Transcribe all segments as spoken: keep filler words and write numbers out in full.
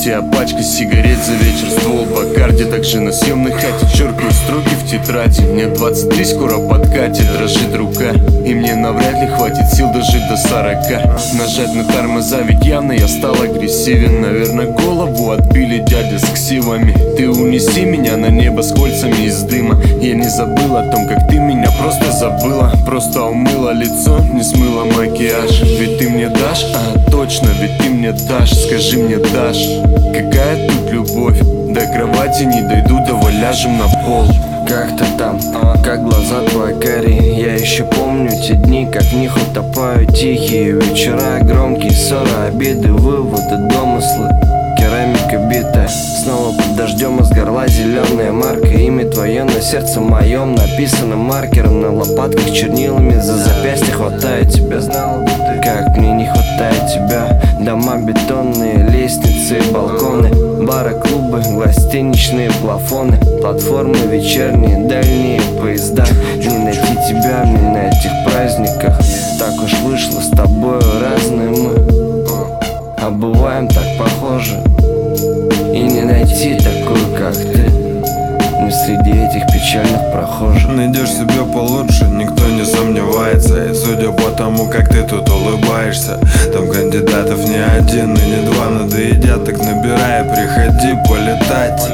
тебя пачка сигарет за вечер, ствол Бакарди. Также на съемной хате черкаю строки в тетради. Мне двадцать три, скоро подкатит, дрожит рука, и мне навряд ли хватит сил дожить до сорока. Нажать на тормоза, ведь явно я стал агрессивен. Наверное, голову отбили дядя с ксивами. Ты унеси меня на небо с кольцами из дыма. Я не забыл о том, как ты меня просто забыла. Просто умыла лицо, не смыла макияж. Ведь ты мне дашь, а точно, ведь ты мне дашь. Скажи мне, дашь, какая тут любовь? До кровати не дойду, давай ляжем на пол. Как ты там, как глаза твои карие? Я еще помню те дни, как в них утопают тихие вечера, громкие ссоры, обиды, выводы, домыслы. Керамика битая, снова под дождем из горла зеленая марка. Имя твое на сердце моем написано маркером, на лопатках чернилами, за запястье хватает тебя. Знал бы ты, как мне не хватает тебя. Дома бетонные, лестницы и балконы, бары, клубы, гостиничные плафоны, платформы вечерние, дальние поезда. Не найти тебя мне на этих праздниках. Так уж вышло, с тобою разные мы, а бываем так похожи. И не найти такую, как ты, не среди этих печальных прохожих. Найдешь себе получше, никто не сомневается. И судя по тому, как ты тут улыбаешься, там кандидатов не один и не два. Надоедят, так набирай, приходи полетать.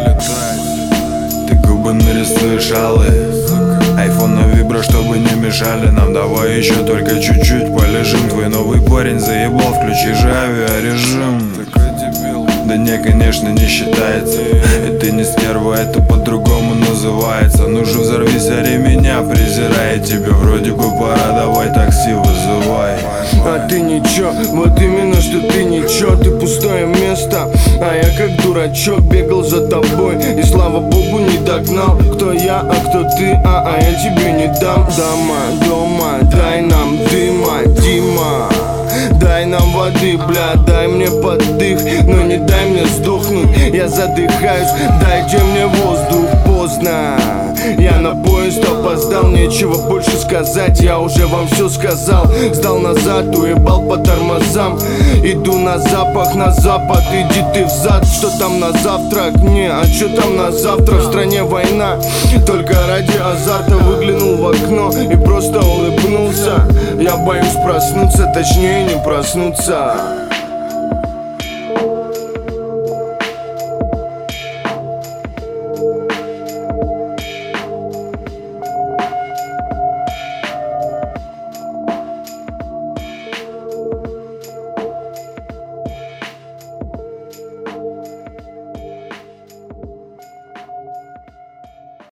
Ты губы нарисуешь алые, айфон на вибро, чтобы не мешали нам. Давай еще только чуть-чуть полежим. Твой новый парень заебал, включи же авиарежим. Да не, конечно, не считается. И ты не стерва, это по-другому называется. Ну же взорвись, ори меня, презирая тебя. Вроде бы пора, давай такси вызывай. А ты ничего, вот именно что ты ничего. Ты пустое место, а я как дурачок бегал за тобой и слава богу не догнал. Кто я, а кто ты, а, а я тебе не дам. Дома, дома, дай нам дыма, Дима. Дай нам воды, бля, дай мне поддых, но не дай мне сдохнуть, я задыхаюсь. Дайте мне воздух, поздно, я на поезд опоздал. Нечего больше сказать, я уже вам все сказал. Сдал назад, уебал по тормозам. Иду на запах, на запад, иди ты взад. Что там на завтрак? Не, а что там на завтра? В стране война, только ради азарта выглянул в окно и просто улыбнулся. Я боюсь проснуться, точнее не проснуться.